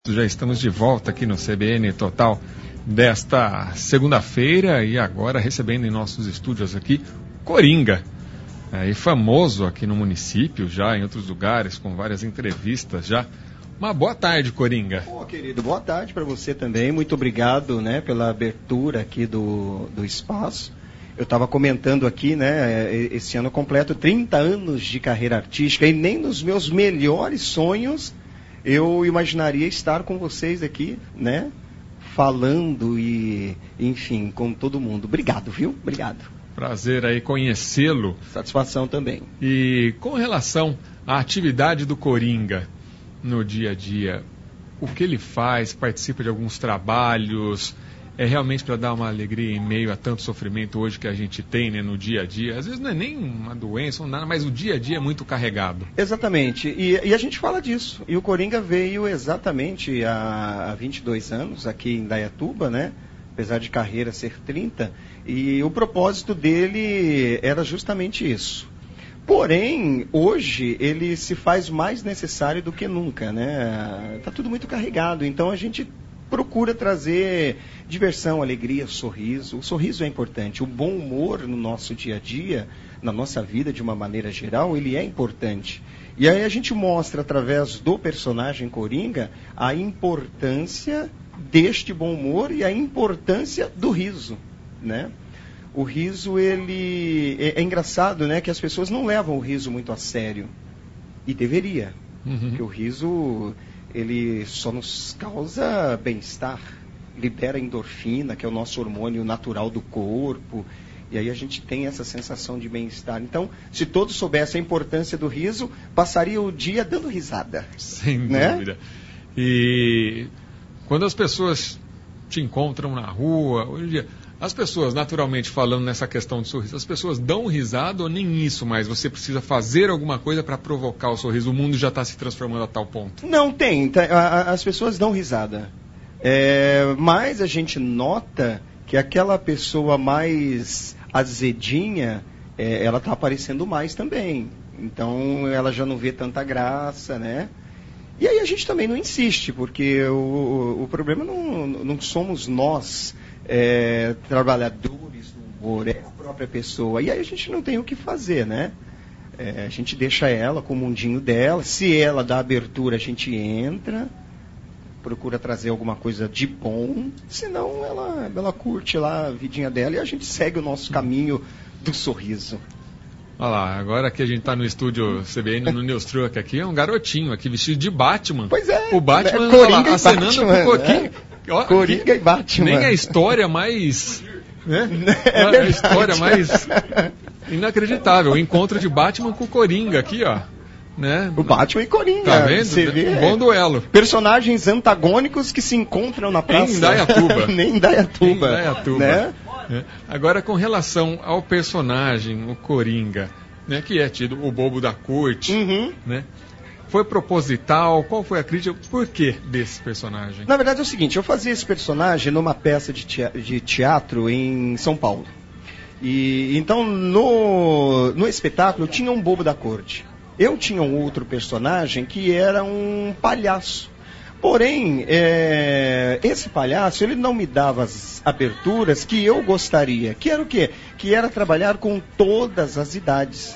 Já estamos de volta aqui no CBN Total desta segunda-feira e agora recebendo em nossos estúdios aqui Coringa, e famoso aqui no município, já em outros lugares, com várias entrevistas já. Uma boa tarde, Coringa. Querido, boa tarde para você também. Muito obrigado, pela abertura aqui do espaço. Eu estava comentando aqui, esse ano eu completo 30 anos de carreira artística e nem nos meus melhores sonhos eu imaginaria estar com vocês aqui, falando e, enfim, com todo mundo. Obrigado, viu? Obrigado. Prazer aí conhecê-lo. Satisfação também. E com relação à atividade do Coringa no dia a dia, o que ele faz? Participa de alguns trabalhos? É realmente para dar uma alegria em meio a tanto sofrimento hoje que a gente tem, no dia a dia? Às vezes não é nem uma doença ou nada, mas o dia a dia é muito carregado. Exatamente. E a gente fala disso. E o Coringa veio exatamente há 22 anos aqui em Indaiatuba, apesar de carreira ser 30. E o propósito dele era justamente isso. Porém, hoje ele se faz mais necessário do que nunca, Está tudo muito carregado. Então a gente procura trazer diversão, alegria, sorriso. O sorriso é importante. O bom humor no nosso dia a dia, na nossa vida de uma maneira geral, ele é importante. E aí a gente mostra através do personagem Coringa a importância deste bom humor e a importância do riso, O riso, ele é engraçado, que as pessoas não levam o riso muito a sério. E deveria. Porque o riso, ele só nos causa bem-estar, libera endorfina, que é o nosso hormônio natural do corpo, e aí a gente tem essa sensação de bem-estar. Então, se todos soubessem a importância do riso, passaria o dia dando risada. Sem dúvida. E quando as pessoas te encontram na rua, hoje em dia, as pessoas, naturalmente falando nessa questão de sorriso, as pessoas dão risada ou nem isso mais? Você precisa fazer alguma coisa para provocar o sorriso? O mundo já está se transformando a tal ponto? Não, tem. As pessoas dão risada. Mas a gente nota que aquela pessoa mais azedinha, ela está aparecendo mais também. Então, ela já não vê tanta graça, E aí a gente também não insiste, porque o problema não somos nós, trabalhadores do humor, é a própria pessoa. E aí a gente não tem o que fazer, a gente deixa ela com o mundinho dela. Se ela dá abertura, a gente entra, procura trazer alguma coisa de bom. Senão ela curte lá a vidinha dela e a gente segue o nosso caminho do sorriso. Olha lá, agora que a gente está no estúdio CBN, no News Truck aqui, é um garotinho aqui vestido de Batman. Pois é. O Batman Coringa lá, acenando pro Coquinho. Coringa e Batman. Nem a história mais... a história mais inacreditável. O encontro de Batman com o Coringa aqui, ó. O Batman e Coringa. Tá vendo? Você vê, um bom duelo. Personagens antagônicos que se encontram na praça. Em Indaiatuba. Nem Indaiatuba. Agora, com relação ao personagem, o Coringa, que é tido o bobo da corte, foi proposital? Qual foi a crítica? Por que desse personagem? Na verdade é o seguinte, eu fazia esse personagem numa peça de teatro em São Paulo. E então no espetáculo tinha um bobo da corte. Eu tinha um outro personagem que era um palhaço. Porém, esse palhaço, ele não me dava as aberturas que eu gostaria. Que era o quê? Que era trabalhar com todas as idades,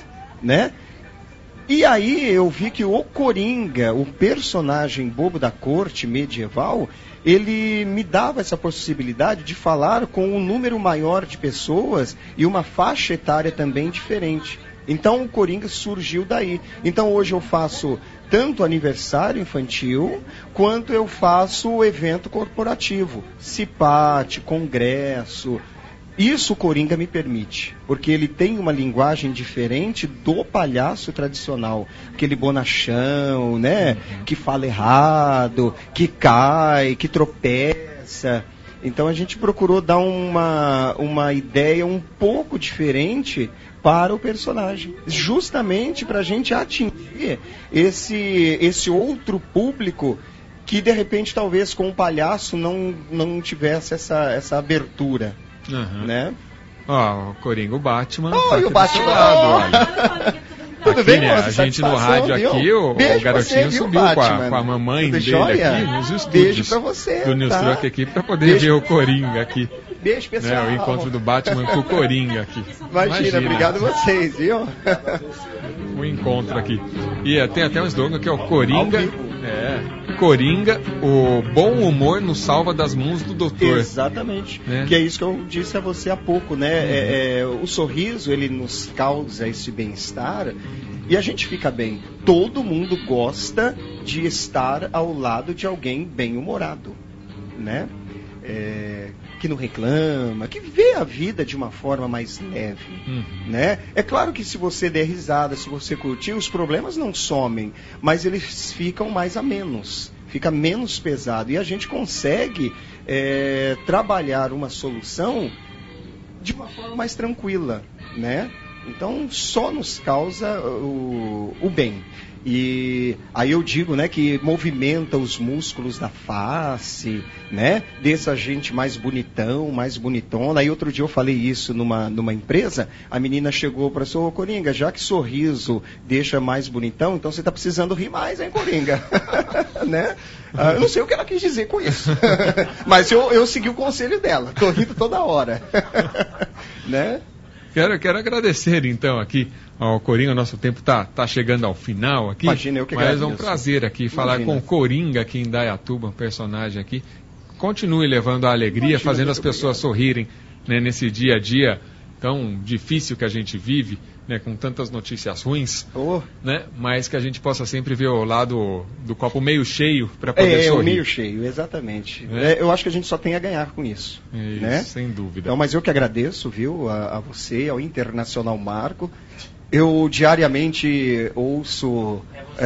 E aí eu vi que o Coringa, o personagem bobo da corte medieval, ele me dava essa possibilidade de falar com um número maior de pessoas e uma faixa etária também diferente. Então o Coringa surgiu daí. Então hoje eu faço tanto aniversário infantil, quanto eu faço evento corporativo, CIPAT, congresso. Isso o Coringa me permite, porque ele tem uma linguagem diferente do palhaço tradicional. Aquele bonachão, que fala errado, que cai, que tropeça. Então a gente procurou dar uma ideia um pouco diferente para o personagem, justamente para a gente atingir esse outro público que de repente talvez com o palhaço não tivesse essa abertura, o Coringa, o Batman. E o Batman. Olha. Tudo aqui, bem, né? moça? A gente no Satisfação, rádio viu? aqui, o Beijo pra garotinho você, viu, subiu Batman? com a mamãe Tudo dele jóia? aqui nos estúdios Beijo pra você, do News tá? Truck aqui pra poder Beijo. ver o Coringa aqui. Beijo, pessoal. Né? O encontro do Batman com o Coringa aqui. Imagina, obrigado a vocês, viu? O encontro aqui. E tem até um slogan que é o Coringa. Coringa, o bom humor nos salva das mãos do doutor. Exatamente. Né? Que é isso que eu disse a você há pouco, né? O sorriso, ele nos causa esse bem-estar e a gente fica bem. Todo mundo gosta de estar ao lado de alguém bem-humorado, né? Que não reclama, que vê a vida de uma forma mais leve, né? É claro que se você der risada, se você curtir, os problemas não somem, mas eles ficam mais a menos, fica menos pesado e a gente consegue trabalhar uma solução de uma forma mais tranquila, né? Então só nos causa o bem. E aí eu digo, né, que movimenta os músculos da face, né, deixa a gente mais bonitão, mais bonitona. Aí outro dia eu falei isso numa empresa, a menina chegou para mim, ô Coringa, já que sorriso deixa mais bonitão, então você está precisando rir mais, hein, Coringa? Né? Eu não sei o que ela quis dizer com isso, mas eu segui o conselho dela, tô rindo toda hora. Né? Quero agradecer então aqui ao Coringa, nosso tempo tá chegando ao final aqui. Imagina, eu que agradeço. Mas é um prazer aqui falar com o Coringa aqui em Indaiatuba, um personagem aqui. Continue levando a alegria, fazendo as pessoas sorrirem, né, nesse dia a dia tão difícil que a gente vive, né, com tantas notícias ruins, né, mas que a gente possa sempre ver o lado do copo meio cheio para poder sorrir. O meio cheio, exatamente. Eu acho que a gente só tem a ganhar com isso. Isso, né? Sem dúvida. Então, mas eu que agradeço, viu, a você, ao Internacional Marco. Eu diariamente ouço...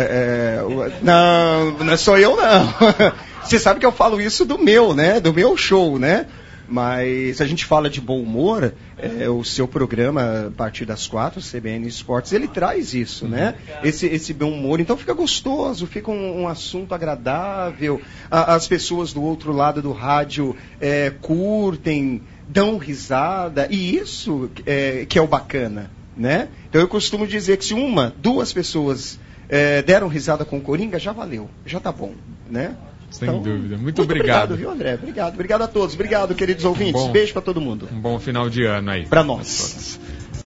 não sou eu, não. Você sabe que eu falo isso do meu, né? Do meu show, né? Mas a gente fala de bom humor, o seu programa, a partir das 4, CBN Esportes, ele traz isso, né? Esse bom humor. Então fica gostoso, fica um assunto agradável. As pessoas do outro lado do rádio curtem, dão risada. E isso que é o bacana, né? Então eu costumo dizer que se 1, 2 pessoas deram risada com o Coringa, já valeu, já tá bom, né? Sem então, dúvida. Muito obrigado. Viu, André? Obrigado a todos. Obrigado, queridos ouvintes. Beijo para todo mundo. Um bom final de ano aí. Para nós.